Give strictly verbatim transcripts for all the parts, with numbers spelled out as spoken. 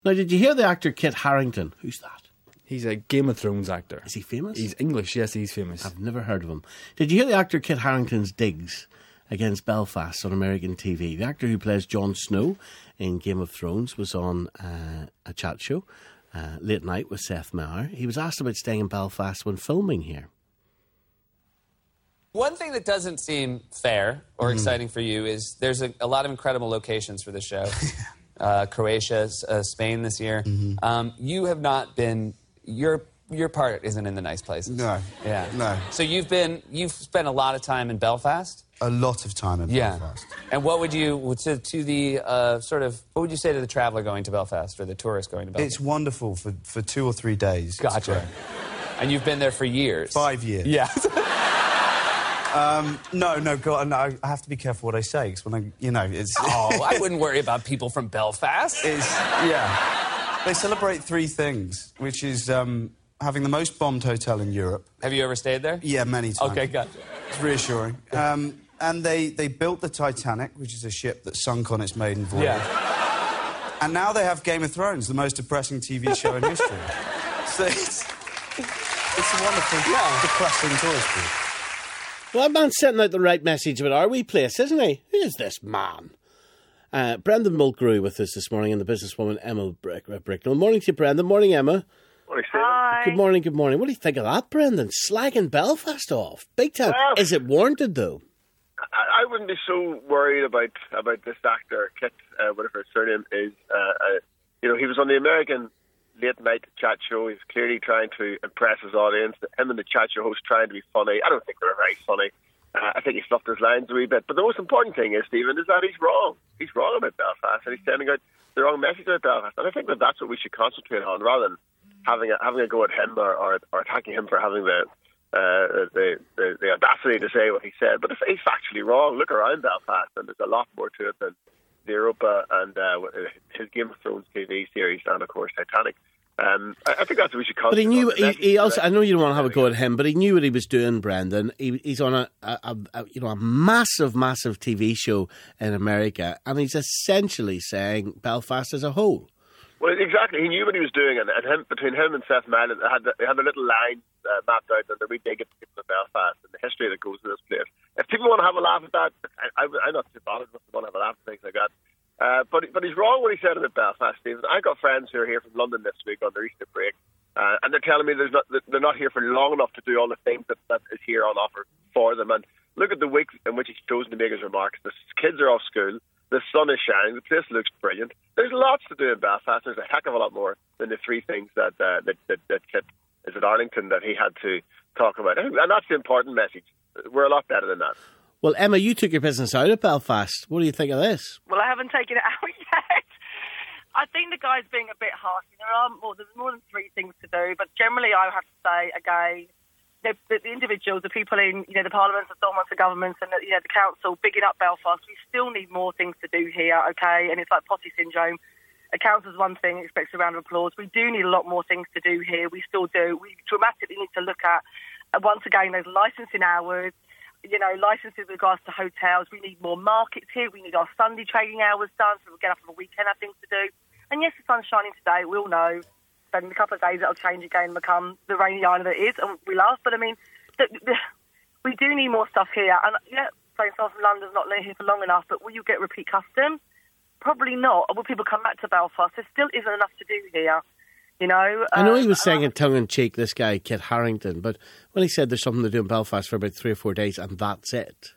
Now, did you hear the actor Kit Harington? Who's that? He's a Game of Thrones actor. Is he famous? He's English, yes, he's famous. I've never heard of him. Did you hear the actor Kit Harington's digs against Belfast on American T V? The actor who plays Jon Snow in Game of Thrones was on uh, a chat show, uh, Late Night with Seth Meyers. He was asked about staying in Belfast when filming here. One thing that doesn't seem fair or Mm. exciting for you is there's a, a lot of incredible locations for the show. uh, Croatia, uh, Spain this year. Mm-hmm. Um, you have not been... Your your part isn't in the nice places. No. Yeah. No. So you've been... You've spent a lot of time in Belfast? A lot of time in Yeah. Belfast. And what would you... To, to the uh, sort of... What would you say to the traveller going to Belfast or the tourist going to Belfast? It's wonderful for, for two or three days. It's Gotcha. great. And you've been there for years? Five years. Yeah. Um, no, no, God, no, I have to be careful what I say, because when I, you know, it's... Oh, I wouldn't worry about people from Belfast. It's, yeah. They celebrate three things, which is um, having the most bombed hotel in Europe. Have you ever stayed there? Yeah, many times. Okay, gotcha. It's reassuring. Um, and they, they built the Titanic, which is a ship that sunk on its maiden voyage. Yeah. And now they have Game of Thrones, the most depressing T V show in history. So it's, it's a wonderful, Yeah. depressing tourist group. Well, that man's sending out the right message about our wee place, isn't he? Who is this man? Uh, Brendan Mulgrew with us this morning and the businesswoman Emma Brick- Bricknell. Morning to you, Brendan. Morning, Emma. Morning, Stephen. Hi. Good morning, good morning. What do you think of that, Brendan? Slagging Belfast off. Big time. Well- Is it warranted, though? I, I wouldn't be so worried about about this actor, Kit, uh, whatever his surname is. Uh, uh, you know, he was on the American Late Night chat show. He's clearly trying to impress his audience. Him and the chat show host trying to be funny. I don't think they were very funny. Uh, I think he fluffed his lines a wee bit. But the most important thing is, Stephen, is that he's wrong. He's wrong about Belfast, and he's sending out the wrong message about Belfast. And I think that that's what we should concentrate on, rather than having a, having a go at him or, or, or attacking him for having the, uh, the, the the audacity to say what he said. But if he's factually wrong, look around Belfast, and there's a lot more to it than the Europa and uh, his Game of Thrones T V series, and of course Titanic. Um, I, I think that's what we should But he concentrate knew. on. He, he also. I know you don't want to have a go at him, but he knew what he was doing, Brendan. He, he's on a, a, a, a you know a massive, massive T V show in America, and he's essentially saying Belfast as a whole. Well, exactly. He knew what he was doing, and, and him, between him and Seth Meyers, they had, the, they had a little line uh, mapped out that we dig into people in Belfast and the history that goes with this place. If people want to have a laugh at that, I, I, I'm not too bothered if they want to have a laugh at things like that. Uh, but but he's wrong when he said about Belfast, Stephen. I got friends who are here from London this week on their Easter break, uh, and they're telling me there's not, they're not here for long enough to do all the things that, that is here on offer for them. And look at the week in which he's chosen to make his remarks. The kids are off school. The sun is shining. The place looks brilliant. There's lots to do in Belfast. There's a heck of a lot more than the three things that uh, that, that that Kit is at Arlington that he had to talk about. And that's the important message. We're a lot better than that. Well, Emma, you took your business out of Belfast. What do you think of this? Well, I haven't taken it out yet. I think the guy's being a bit harsh. There are more, there's more than three things to do, but generally I have to say, again, the, the, the individuals, the people in, you know, the parliaments, the Stormont governments and the, you know, the council bigging up Belfast, we still need more things to do here, okay? And it's like posse syndrome. A council's one thing, expects a round of applause. We do need a lot more things to do here. We still do. We dramatically need to look at, uh, once again, those licensing hours, you know, licenses with regards to hotels. We need more markets here. We need our Sunday trading hours done so we'll get up on the weekend, have things to do. And yes, the sun's shining today. We all know. But in a couple of days, it'll change again and become the rainy island that it is, and we laugh. But, I mean, the, the, we do need more stuff here. And, yeah, saying someone from London's not here for long enough, but will you get repeat custom? Probably not. Will people come back to Belfast? There still isn't enough to do here. You know, I know he was um, saying in tongue-in-cheek, this guy, Kit Harington, but when he said there's something to do in Belfast for about three or four days and that's it,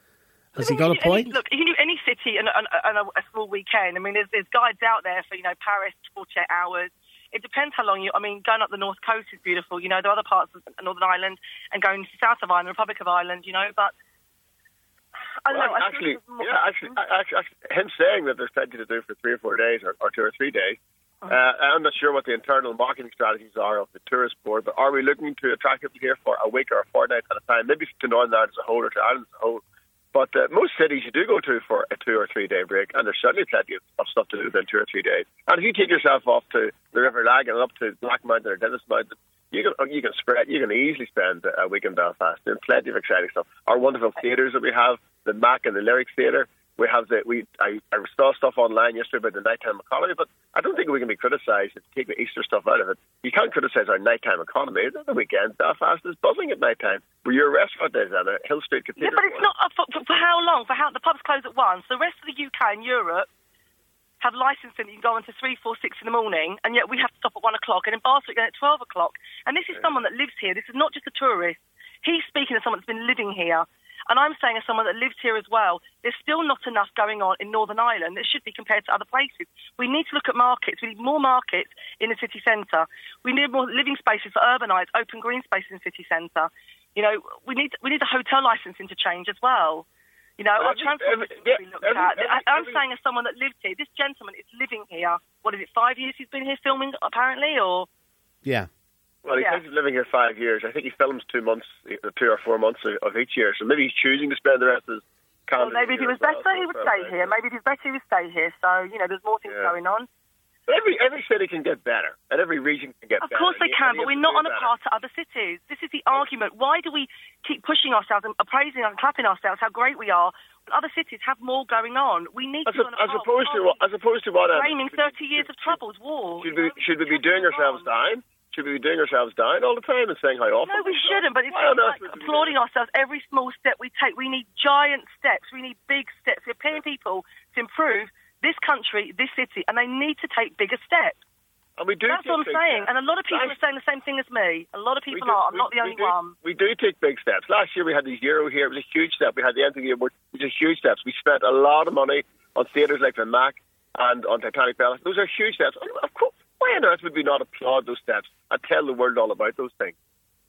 has he got a point? Any, look, any, any city and, and, and a, a small weekend, I mean, there's, there's guides out there for, you know, Paris, forty-eight hours. It depends how long you, I mean, going up the North Coast is beautiful. You know, there are other parts of Northern Ireland and going to South of Ireland, Republic of Ireland, you know, but I don't well, know. I actually, more, yeah, actually, actually, actually, him saying that there's plenty to do for three or four days or, or two or three days, uh, I'm not sure what the internal marketing strategies are of the tourist board, but are we looking to attract people here for a week or a fortnight at a time, maybe to Northern Ireland as a whole or to Ireland as a whole? But uh, most cities you do go to for a two or three day break, and there's certainly plenty of, of stuff to do within two or three days. And if you take yourself off to the River Lag and up to Black Mountain or Dennis Mountain, you can you can spread you can easily spend a week in Belfast. There's plenty of exciting stuff. Our wonderful theatres that we have, the Mac and the Lyric Theatre, We have the we. I, I saw stuff online yesterday about the nighttime economy, but I don't think we can be criticised if you take the Easter stuff out of it. You can't criticise our nighttime economy. The weekend, Belfast is buzzing at nighttime. Where your restaurant is at a Hill Street Cathedral. Yeah, but it's not uh, for, for, for how long? For how the pubs close at one. So the rest of the U K and Europe have licensing that you can go until three, four, six in the morning, and yet we have to stop at one o'clock. And in Bath, we're going at twelve o'clock. And this is yeah. someone that lives here. This is not just a tourist. He's speaking as someone that's been living here. And I'm saying as someone that lives here as well, there's still not enough going on in Northern Ireland that should be compared to other places. We need to look at markets. We need more markets in the city centre. We need more living spaces for urbanised, open green spaces in the city centre. You know, we need we need the hotel licensing to change as well. You know, our transport system should be looked at. I, I'm saying as someone that lives here, this gentleman is living here. What is it, five years he's been here filming, apparently, or? Yeah. Well, he yeah. thinks he's living here five years. I think he films two months, two or four months of, of each year. So maybe he's choosing to spend the rest of his calendar. Well, maybe if he was well, better, he would stay here. Maybe if he was better, he would stay here. So, you know, there's more things yeah. going on. But every every city can get better, and every region can get of better. Of course they can, but we're not on a better. par to other cities. This is the argument. Why do we keep pushing ourselves and appraising and clapping ourselves how great we are when other cities have more going on? We need as to a, be on a as par. opposed to what? As opposed to what? Blaming thirty years of troubles, war. Should we should we be doing ourselves down? Should we be doing ourselves down all the time and saying how awful? No, we shouldn't, but it's not like applauding ourselves every small step we take. We need giant steps. We need big steps. We're paying people to improve this country, this city, and they need to take bigger steps. And we do That's what I'm saying. Steps. And a lot of people Last, are saying the same thing as me. A lot of people do, are. I'm we, not the only we do, one. We do take big steps. Last year we had the Euro here. It was a huge step. We had the M T V Award, which is huge steps. We spent a lot of money on theatres like the Mac and on Titanic Palace. Those are huge steps. Of course, why on earth would we not applaud those steps and tell the world all about those things?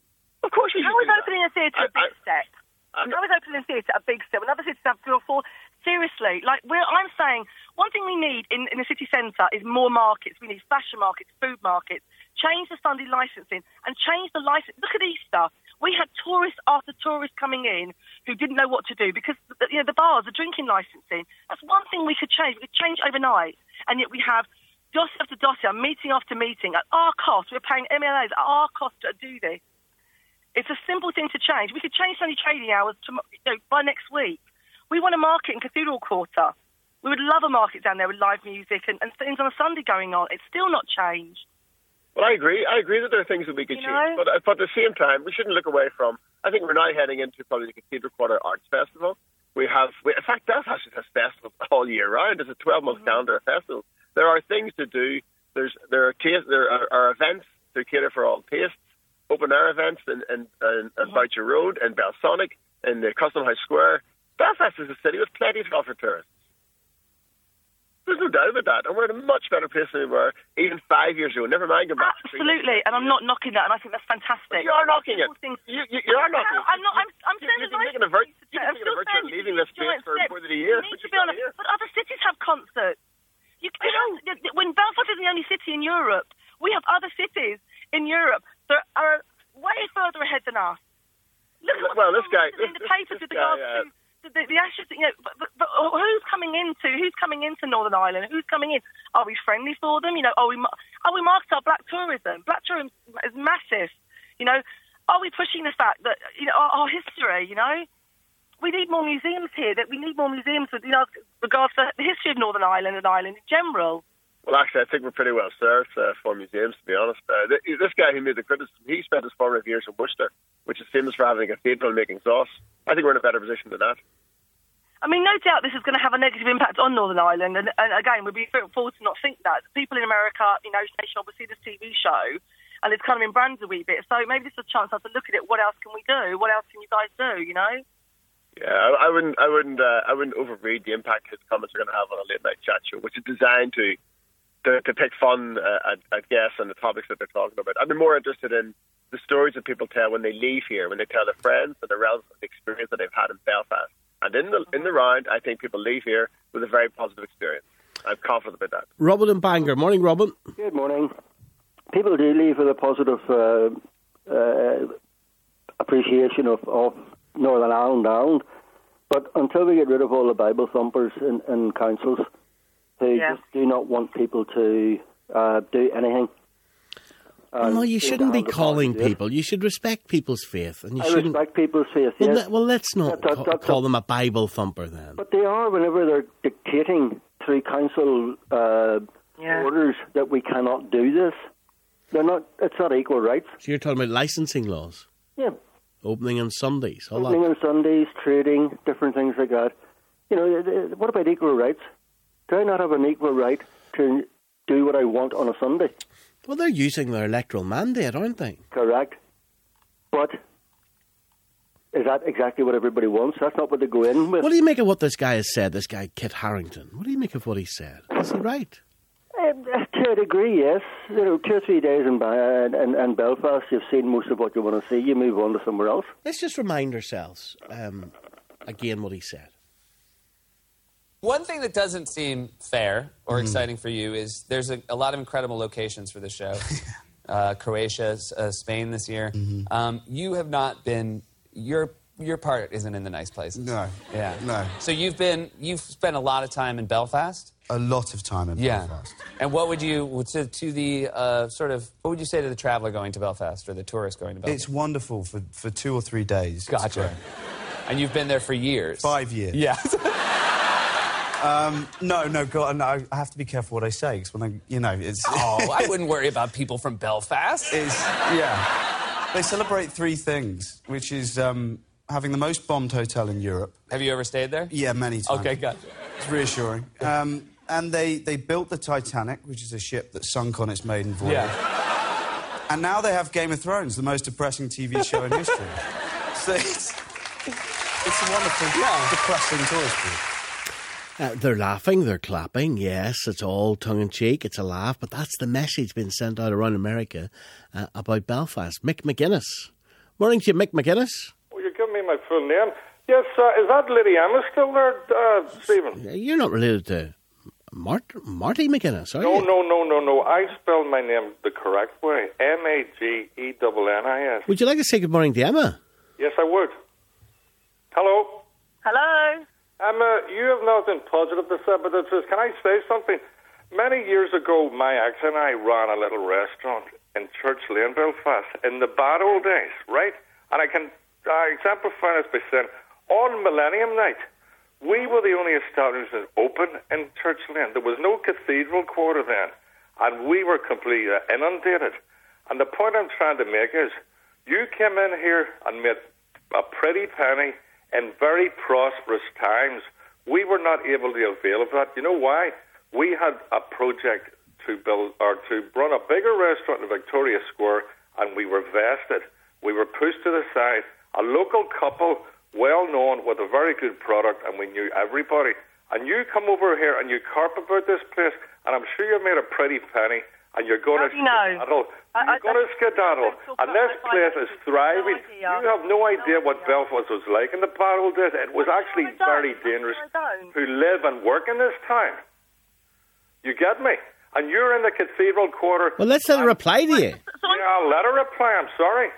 Of course we should. How is do opening that. a theatre a big I, step? I, How is opening a theatre a big step? Another cities have three or four. Seriously, like we're, I'm saying, one thing we need in, in the city centre is more markets. We need fashion markets, food markets. Change the Sunday licensing and change the license. Look at Easter. We had tourists after tourists coming in who didn't know what to do because you know the bars, the drinking licensing. That's one thing we could change. We could change overnight, and yet we have dossier after dossier, meeting after meeting at our cost. We're paying M L As at our cost to do this. It's a simple thing to change. We could change Sunday trading hours to, you know, by next week. We want a market in Cathedral Quarter. We would love a market down there with live music and, and things on a Sunday going on. It's still not changed. Well, I agree. I agree that there are things that we could you change. Know? But, but at the same time, we shouldn't look away from... I think we're now heading into probably the Cathedral Quarter Arts Festival. We have... We, in fact, Belfast has festivals all year round. There's a twelve-month mm-hmm. calendar of festivals. There are things to do. There's There are taste, there are, are events to cater for all tastes. Open-air events in, in, in, in mm-hmm. Boucher Road, in Belsonic, in the Custom House Square. Belfast is a city with plenty to offer tourists. There's no doubt about that. And we're in a much better place than we were even five years ago. Never mind going back Absolutely. And I'm not knocking that, and I think that's fantastic. But you are knocking it. Things, you, you, you are knocking it. I'm not. I'm, I'm you, saying you can make an avert, you can make an avert to leaving this place for more than a year. You need to be honest. But other cities have concerts. You, you know, when Belfast is the only city in Europe, we have other cities in Europe that are way further ahead than us. Look at well, this guy in the this, papers this with guy, regards uh, to the, the, the Ashes. You know, but, but, but who's coming into who's coming into Northern Ireland? Who's coming in? Are we friendly for them? You know, are we are we market our black tourism? Black tourism is massive. You know, are we pushing the fact that you know our, our history? You know, we need more museums here. That we need more museums with you know regards to the history of Northern Ireland and Ireland in general. Well, actually, I think we're pretty well served uh, for museums, to be honest. Uh, th- this guy who made the criticism, he spent his formative years in Worcester, which is famous for having a cathedral and making sauce. I think we're in a better position than that. I mean, no doubt this is going to have a negative impact on Northern Ireland, and, and again, we'd be forward to not think that. People in America, you know, nation obviously this T V show, and it's kind of in brands a wee bit, so maybe this is a chance to look at it. What else can we do? What else can you guys do, you know? Yeah, I, I wouldn't I wouldn't, uh, I wouldn't overread the impact his comments are going to have on a late-night chat show, which is designed to To, to pick fun uh, at, at guests and the topics that they're talking about. I'd be more interested in the stories that people tell when they leave here, when they tell their friends and their relatives the experience that they've had in Belfast. And in the in the round, I think people leave here with a very positive experience. I'm confident about that. Robin and Bangor. Morning, Robin. Good morning. People do leave with a positive uh, uh, appreciation of, of Northern Ireland, but until we get rid of all the Bible thumpers in, in councils, who yeah. just do not want people to uh, do anything. And no, you seem to shouldn't be have the calling power to do it. people. You should respect people's faith, and you I shouldn't. respect people's faith, Well, yes. le- well, let's not That- that- ca- that's call a- them a Bible thumper then. But they are whenever they're dictating through council uh, Yeah. orders that we cannot do this. They're not. It's not equal rights. So you're talking about licensing laws, Yeah, opening on Sundays, all opening that. on Sundays, trading, different things like that. You know, uh, uh, what about equal rights? Do I not have an equal right to do what I want on a Sunday? Well, they're using their electoral mandate, aren't they? Correct. But is that exactly what everybody wants? That's not what they go in with. What do you make of what this guy has said, this guy, Kit Harington? What do you make of what he said? Is he right? Um, to a degree, yes. You know, two or three days in, Ba- in, in, in Belfast, you've seen most of what you want to see. You move on to somewhere else. Let's just remind ourselves, um, again, what he said. One thing that doesn't seem fair or Mm-hmm. exciting for you is there's a, a lot of incredible locations for this show. uh, Croatia, uh, Spain this year. Mm-hmm. Um, you have not been, your your part isn't in the nice places. No. Yeah. No. So you've been, you've spent a lot of time in Belfast. A lot of time in Yeah. Belfast. And what would you, to, to the uh, sort of, what would you say to the traveller going to Belfast or the tourist going to Belfast? It's wonderful for, for two or three days. It's Gotcha. great. And you've been there for years. Five years. Yeah. Um, no, no, God, no, I have to be careful what I say, because when I, you know, it's... Oh, I wouldn't worry about people from Belfast. It's, yeah. They celebrate three things, which is um, having the most bombed hotel in Europe. Have you ever stayed there? Yeah, many times. Okay, gotcha. It's reassuring. Um, and they, they built the Titanic, which is a ship that sunk on its maiden voyage. Yeah. And now they have Game of Thrones, the most depressing T V show in history. So it's, it's a wonderful, Yeah. depressing tourist group. Uh, they're laughing, they're clapping, yes, it's all tongue-in-cheek, it's a laugh, but that's the message being sent out around America uh, about Belfast. Mick McGuinness. Morning to you, Mick McGuinness. Will you give me my full name? Yes, uh, is that Lady Emma still there, uh, Stephen? You're not related to Mart- Marty McGuinness, are No, you? no, no, no, no. I spelled my name the correct way. M A G E N N I S. Would you like to say good morning to Emma? Yes, I would. Hello? Hello? Emma, you have nothing positive to say about this. Can I say something? Many years ago, my ex and I ran a little restaurant in Church Lane, Belfast, in the bad old days, right? And I can uh, exemplify this by saying, on Millennium Night, we were the only establishment open in Church Lane. There was no cathedral quarter then, and we were completely inundated. And the point I'm trying to make is, you came in here and made a pretty penny in very prosperous times. We were not able to avail of that. You know why? We had a project to build or to run a bigger restaurant in Victoria Square, and we were vested. We were pushed to the side. A local couple, well known, with a very good product, and we knew everybody. And you come over here and you carp about this place, and I'm sure you've made a pretty penny, and you're going How to do you know? skedaddle. I- You're I- going to I- skedaddle. I- And this I- I- place is thriving. No idea. You have no idea what idea. Belfast was like in the bad old days. It was I'm actually sure I don't. very I'm dangerous sure I don't. to live and work in this town. You get me? And you're in the cathedral quarter. Well, let's let her reply to you. So I'm, Yeah, I'll let her reply. I'm sorry.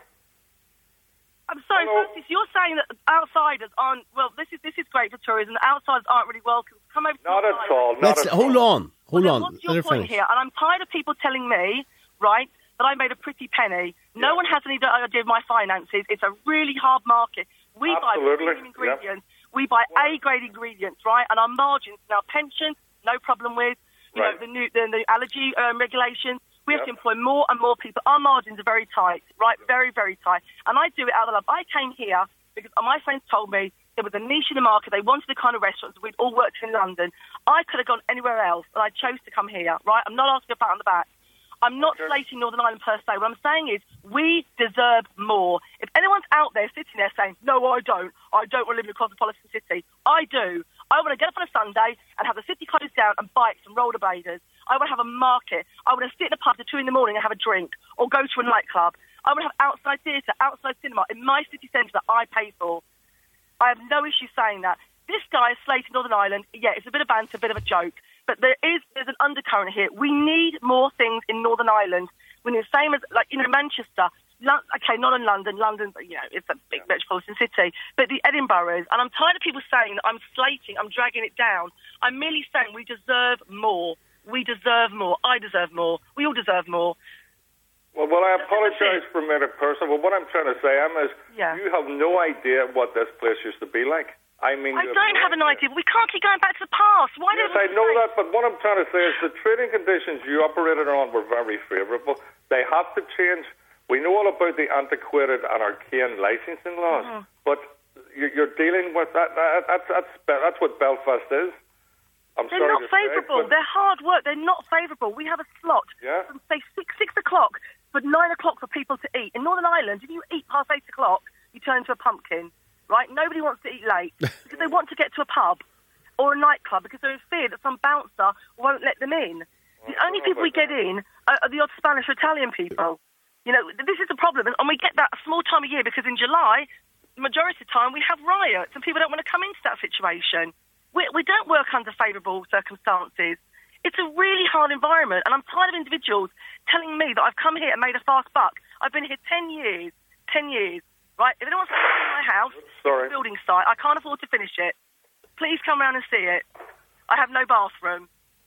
I'm sorry, Hello? Francis, you're saying that outsiders aren't, well, this is this is great for tourism. Outsiders aren't really welcome. Come over to Not Northern at Ireland. all. Not Let's at hold all. on, hold Well, on. then what's Let your her point finish. here? And I'm tired of people telling me, right, that I made a pretty penny. No Yeah. one has any idea of my finances. It's a really hard market. We Absolutely. buy premium ingredients. We buy A-grade ingredients, right? And our margins, now pensions, no problem with. You Right. know, the new the, the allergy um, regulations. We have Yep. to employ more and more people. Our margins are very tight, right? Very, very tight. And I do it out of love. I came here because my friends told me there was a niche in the market. They wanted the kind of restaurants we'd all worked in London. I could have gone anywhere else, and I chose to come here, right? I'm not asking a pat on the back. I'm not slating Northern Ireland per se. What I'm saying is we deserve more. If anyone's out there sitting there saying, no, I don't, I don't want to live in a cosmopolitan city, I do. I want to get up on a Sunday and have the city closed down and bikes and rollerbladers. I want to have a market. I want to sit in a pub at two in the morning and have a drink or go to a nightclub. I want to have outside theatre, outside cinema in my city centre that I pay for. I have no issue saying that. This guy is slating Northern Ireland. Yeah, it's a bit of banter, a bit of a joke. But there is there's an undercurrent here. We need more things in Northern Ireland. We need the same as, like, you know, Manchester. Lon- okay, not in London. London, you know, it's a big metropolitan city. But the Edinburghs, and I'm tired of people saying that I'm slating, I'm dragging it down. I'm merely saying we deserve more. We deserve more. I deserve more. We all deserve more. Well, well, I apologise for being a person, but what I'm trying to say, Emma, is Yeah. you have no idea what this place used to be like. I mean, I you don't no have an idea. We can't keep going back to the past. Why Yes, don't I we know say- that, but what I'm trying to say is the trading conditions you operated on were very favourable. They have to change. We know all about the antiquated and arcane licensing laws, Mm-hmm. but you're, you're dealing with that. that that's, that's, that's what Belfast is. I'm They're sorry not to say, favourable. but- They're hard work. They're not favourable. We have a slot Yeah. from, say, six, six o'clock, but nine o'clock for people to eat. In Northern Ireland, if you eat past eight o'clock, you turn into a pumpkin, right? Nobody wants to eat late because they want to get to a pub or a nightclub because they're in fear that some bouncer won't let them in. The only people we get in are, are the odd Spanish or Italian people. You know, this is the problem, and we get that a small time of year because in July, the majority of the time, we have riots and people don't want to come into that situation. We, we don't work under favourable circumstances. It's a really hard environment, and I'm tired of individuals telling me that I've come here and made a fast buck. I've been here ten years, ten years, right? If anyone wants to come to my house, Sorry. it's a building site, I can't afford to finish it. Please come round and see it. I have no bathroom.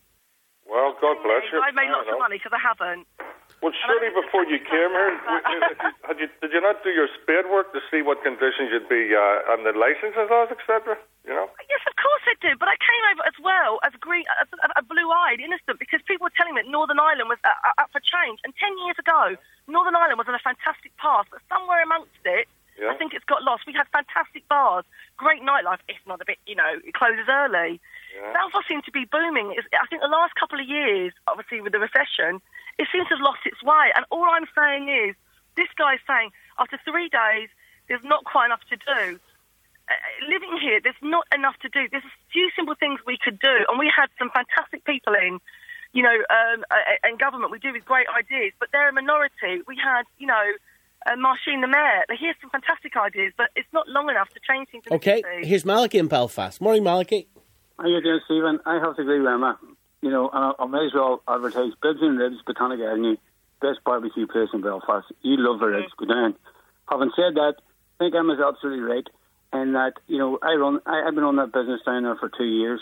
Well, God bless you. I've made I lots don't of know. money because I haven't. Well, surely before you came here, had you, did you not do your spade work to see what conditions you'd be uh, on the licenses laws, et cetera? You know? Yes, of course I did, but I came over as well as green, as a, a blue-eyed innocent because people were telling me that Northern Ireland was uh, up for change. And ten years ago, Northern Ireland was on a fantastic path, but somewhere amongst it, Yeah. I think it's got lost. We had fantastic bars, great nightlife, if not a bit, you know, it closes early. Yeah. Belfast seemed to be booming. It's, I think the last couple of years, obviously with the recession, it seems to have lost its way. And all I'm saying is, this guy's saying, after three days, there's not quite enough to do. Uh, living here, there's not enough to do. There's a few simple things we could do. And we had some fantastic people in, you know, um, uh, and government. We do with great ideas, but they're a minority. We had, you know, uh, Marcin the Mayor. He has some fantastic ideas, but it's not long enough to change things in the Okay, city. here's Malachy in Belfast. Morning, Malachy. How you doing, Stephen? I have to agree with Emma. You know, and I, I may as well advertise Bibs and Ribs, Botanic Avenue, best barbecue place in Belfast. You love the ribs, go down. Having said that, I think Emma's absolutely right in that, you know, I run, I, I've been on that business down there for two years.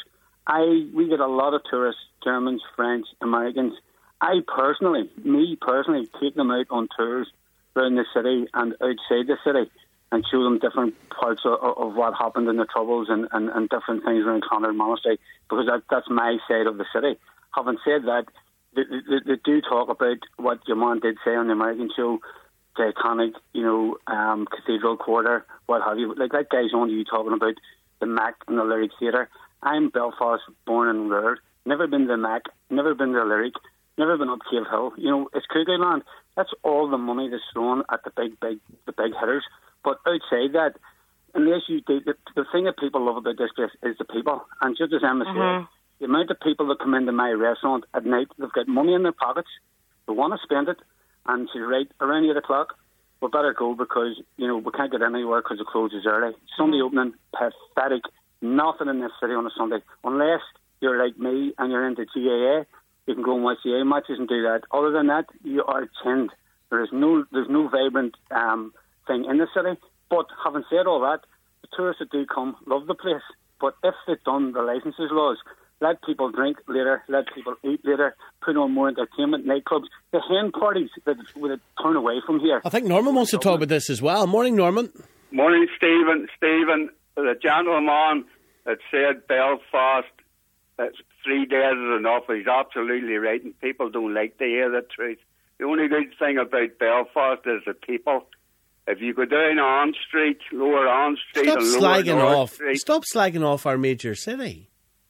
I We get a lot of tourists, Germans, French, Americans. I personally, me personally, take them out on tours around the city and outside the city and show them different parts of, of what happened in the Troubles and, and, and different things around Clonard Monastery, because that, that's my side of the city. Having said that, they, they, they do talk about what your man did say on the American show, Titanic, you know, um, Cathedral Quarter, what have you. Like that guy's on to you talking about the Mac and the Lyric Theatre. I'm Belfast, born and reared, never been to the Mac, never been to the Lyric, never been up Cave Hill. You know, it's Cuckoo Land. That's all the money that's thrown at the big, big, the big hitters. But outside that, unless you do, the, the thing that people love about this place is the people. And just as Emma Mhm. said, the amount of people that come into my restaurant at night, they've got money in their pockets, they want to spend it, and she's right, around eight o'clock, we better go because, you know, we can't get anywhere because it closes early. Sunday opening, pathetic, nothing in this city on a Sunday. Unless you're like me and you're into G A A, you can go and watch the A matches and do that. Other than that, you are chinned. There is no, there's no vibrant um, thing in the city. But having said all that, the tourists that do come love the place. But if they've done the licenses laws, let people drink later, let people eat later, put on more entertainment, nightclubs, the hen parties that would turn away from here. I think Norman wants to talk about this as well. Morning, Norman. Morning, Stephen. Stephen, the gentleman that said Belfast, that three days is enough, he's absolutely right, and people don't like to hear the truth. The only good thing about Belfast is the people. If you go down On Street, Lower On Street, Stop and Lower slagging North off. Street, Stop slagging off our major city.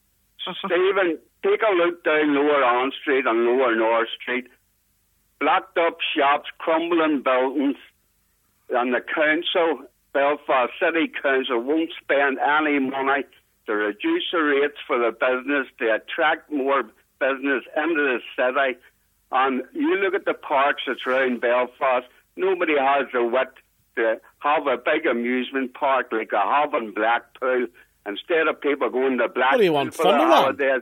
Stephen, take a look down Lower On Street and Lower North Street. Blacked up shops, crumbling buildings, and the council, Belfast City Council, won't spend any money to reduce the rates for the business, to attract more business into the city. And you look at the parks that's around Belfast, nobody has the wit to have a big amusement park like they have in Blackpool. Instead of people going to Blackpool What do you want, for the Thunderland? holidays.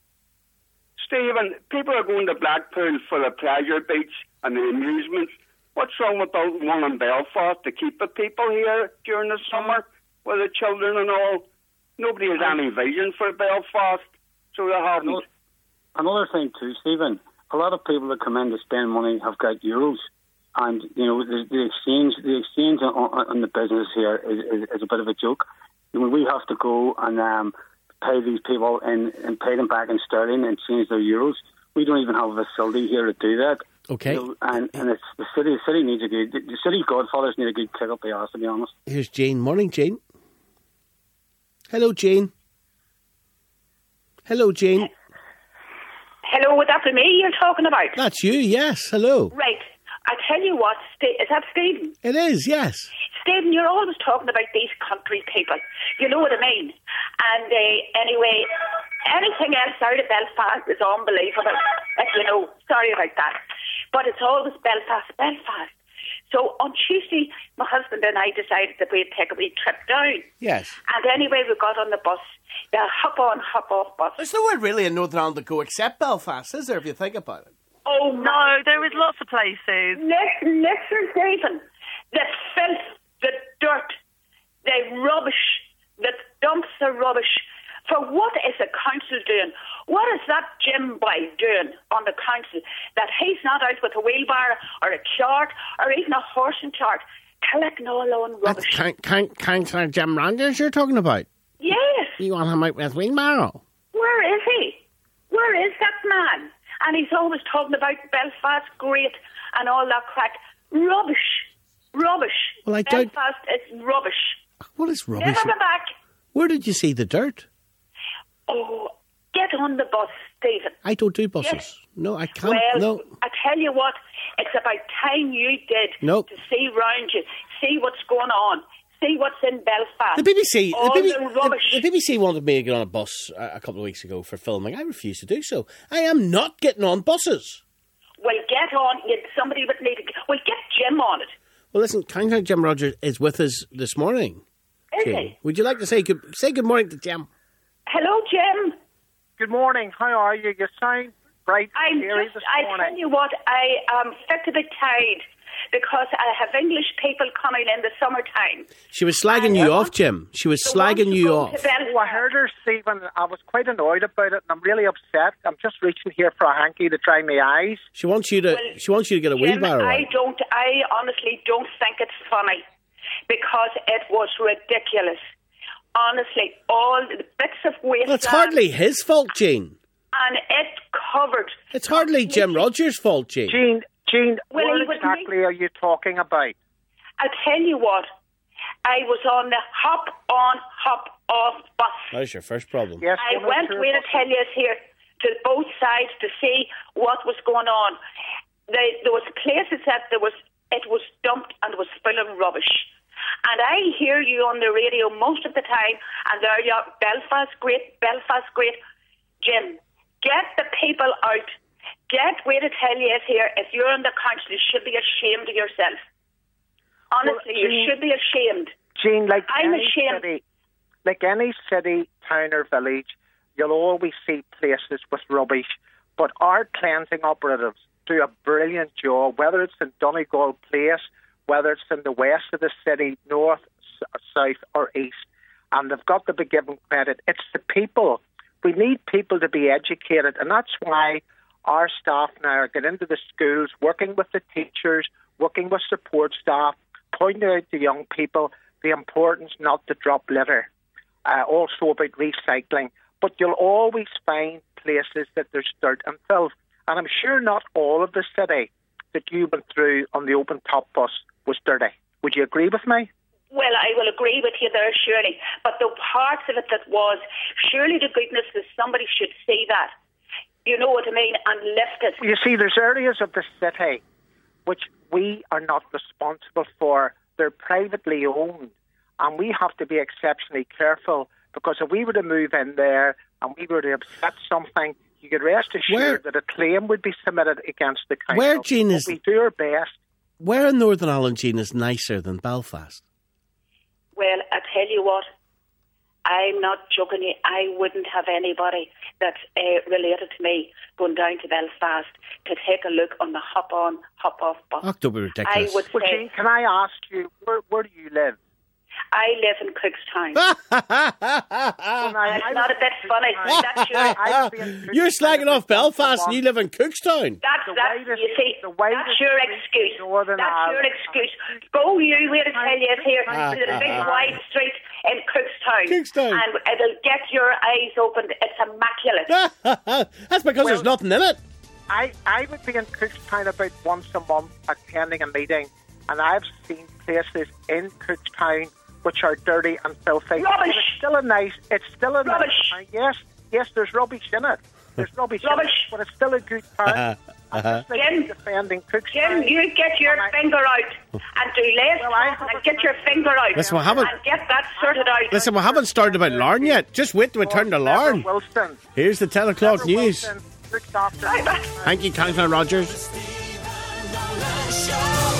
Stephen, people are going to Blackpool for the pleasure beach and the amusements. What's wrong with the one in Belfast to keep the people here during the summer with the children and all? Nobody has any vision for Belfast, so they haven't. Another thing too, Stephen, a lot of people that come in to spend money have got euros. and you know the, the exchange, the exchange on, on the business here is, is, is a bit of a joke. You know, we have to go and um, pay these people and, and pay them back in sterling and change their euros. We don't even have a facility here to do that. Okay. You know, and and it's the city. The city needs a good. The, the city's godfathers need a good kick up the arse, to be honest. Here's Jane. Morning, Jane. Hello, Jane. Hello, Jane. Hello, would that be me you're talking about? That's you, yes. Hello. Right. I tell you what, St- is that Stephen? It is, yes. Stephen, you're always talking about these country people. You know what I mean? And uh, anyway, anything else out of Belfast is unbelievable. If you know, sorry about that. But it's always Belfast, Belfast. So on Tuesday, my husband and I decided that we'd take a wee trip down. Yes. And anyway, we got on the bus. The hop on, hop off bus. There's nowhere really in Northern Ireland to go except Belfast, is there, if you think about it? Oh, no, there is lots of places. Listen, listen, Stephen. The filth, the dirt, the rubbish, the dumps of rubbish. For what is the council doing? What is that Jim boy doing on the council that he's not out with a wheelbarrow or a cart or even a horse and cart collecting all on rubbish? That's Councillor Jim Rogers you're talking about? Yes. You want him out with wheelbarrow? Where is he? Where is that man? And he's always talking about Belfast great and all that crack. Rubbish. Rubbish. Well, I doubt... Belfast is rubbish. What is rubbish? Never go back. Where did you see the dirt? Oh, get on the bus, Stephen. I don't do buses. Yes. No, I can't. Well, no. I tell you what, it's about time you did Nope. to see round you, see what's going on, see what's in Belfast. The B B C, all the, B B, the rubbish. the, the B B C wanted me to get on a bus a, a couple of weeks ago for filming. I refused to do so. I am not getting on buses. Well, get on. Somebody would need to. Well, get Jim on it. Well, listen, Councillor Jim Rogers is with us this morning. Is Jim. he? Would you like to say good, say good morning to Jim? Hello, Jim. Good morning. How are you? You sound bright and I'm cheery just, this I morning. tell you what, I am fit to be tied because I have English people coming in the summertime. She was slagging you off, Jim. She was slagging you off. Oh, I heard her, Stephen. I was quite annoyed about it, and I'm really upset. I'm just reaching here for a hanky to dry my eyes. She wants you to. Well, she wants you to get a Jim, wheelbarrow. I out. don't. I honestly don't think it's funny because it was ridiculous. Honestly, all the bits of waste. Well, it's hardly his fault, Jean. And it covered. It's hardly Jim Rogers' fault, Jean. Jean, Jean, Well, what he would exactly are you talking about? I tell you what, I was on the hop on, hop off bus. That's your first problem. Yes, I went, wait to tell you here, to both sides to see what was going on. They, there was places that there was, it was dumped and was full of rubbish. And I hear you on the radio most of the time, and there you are, Belfast great, Belfast great. Jim, get the people out. Get, way to tell you here, if you're in the council, you should be ashamed of yourself. Honestly, Well, you Jean- should be ashamed. Jean, like I'm any ashamed. city, like any city, town or village, you'll always see places with rubbish. But our cleansing operatives do a brilliant job, whether it's in Donegal Place, whether it's in the west of the city, north, s- south or east. And they've got to be given credit. It's the people. We need people to be educated, and that's why our staff now are getting into the schools, working with the teachers, working with support staff, pointing out to young people the importance not to drop litter. Uh, also about recycling. But you'll always find places that there's dirt and filth. And I'm sure not all of the city that you went through on the open top bus was dirty. Would you agree with me? Well, I will agree with you there, surely. But the parts of it that was, surely to goodness that somebody should see that. You know what I mean? And lift it. You see, there's areas of the city which we are not responsible for. They're privately owned. And we have to be exceptionally careful, because if we were to move in there and we were to upset something, you could rest assured Where- that a claim would be submitted against the council. Where, Jean, But is- we do our best. Where in Northern Ireland, Jean, is nicer than Belfast? Well, I tell you what, I'm not joking you. I wouldn't have anybody that's uh, related to me going down to Belfast to take a look on the hop-on, hop-off bus. Oh, don't be ridiculous. I would Well, say, Jean, can I ask you, where, where do you live? I live in Cookstown. Well, And it's not a bit funny. That's your, I'd be in You're Cookstown slagging off about Belfast once a and you month. live in Cookstown. That's, The that's, widest- you see, the widest that's your street excuse. in Northern That's your Ireland. excuse. Go you, where to tell you here, to the big wide street in Cookstown. Cookstown. And it'll get your eyes opened. It's immaculate. That's because Well- there's nothing in it. I, I would be in Cookstown about once a month attending a meeting, and I've seen places in Cookstown which are dirty and filthy. Rubbish. But it's still a nice. It's still a Rubbish. nice. Uh, yes, yes. There's rubbish in it. There's rubbish. In Rubbish. it, but it's still a good town. I'm just like Jim. defending Cookstown. Jim, you get your And I- finger out and do less Well, I talking have and a- get your finger out Listen, we haven't- and get that sorted out. Listen, we haven't started about Larne yet. Just wait till we turn to Larne. Wilson. Here's the ten o'clock Trevor news. Wilson, looked after Bye-bye. Thank you, Councillor Rogers. Steve and Nolan Show.